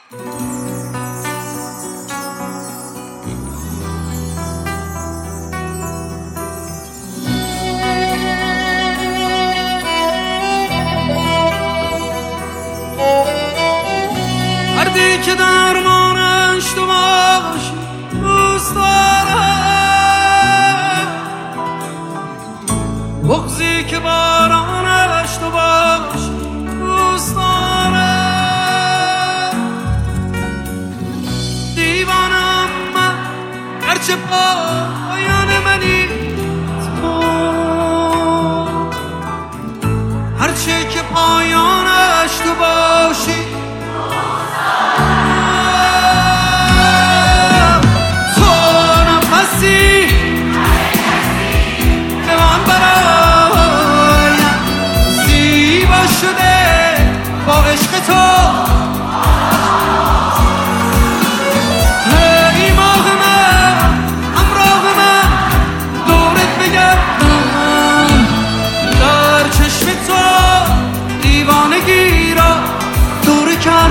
مردی که درمانش تو باشی دوست دارم، بغضی که بارانش تو باشی دوست دارم. دیوانم من هرچه پایان منی تو، هرچه که پایانش تو باشی با عشق تو. ای ماه من همراه من دورت بگردم، در چشم تو دیوانگی را دور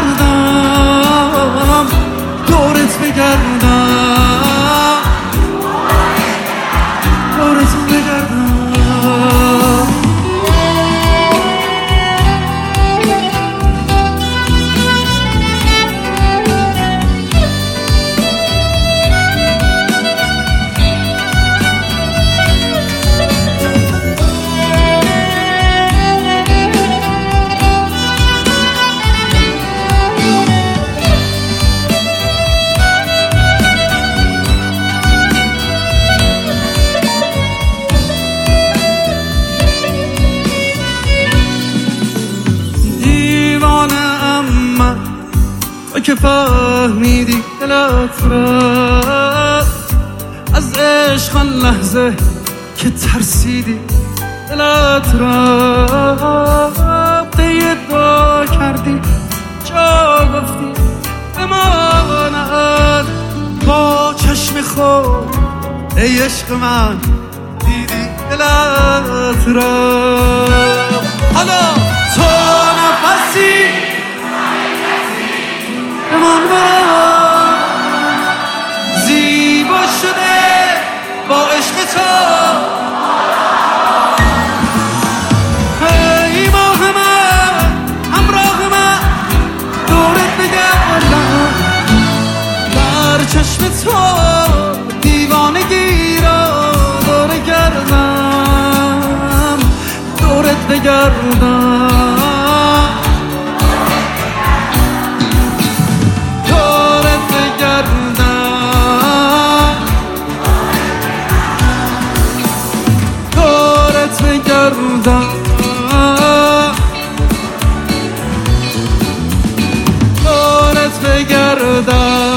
کردم، دورت بگردم، دورت بگردم. که فهمیدی دلت رفت از عشق، آن لحظه که ترسیدی دلت رفت، یه دعا کردی جا گفتی بماند، با چشم خود ای عشق من دیدی دلت رفت. حالا تو نفسی من برم زیبا شده با عشق تو. ای ماه من همراه من دورت بگردم، در چشم تو دیوانگی را دور کردم، دورت بگردم، دورت بگردم.